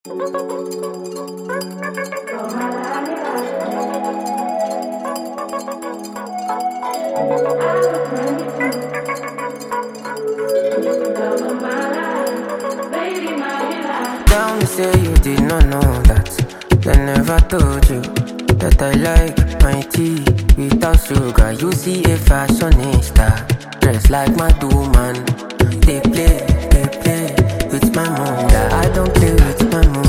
Tell me, say you did not know that. They never told you that I like my tea without sugar. You see a fashionista dressed like my man. They play with my mom. I don't play with my mom.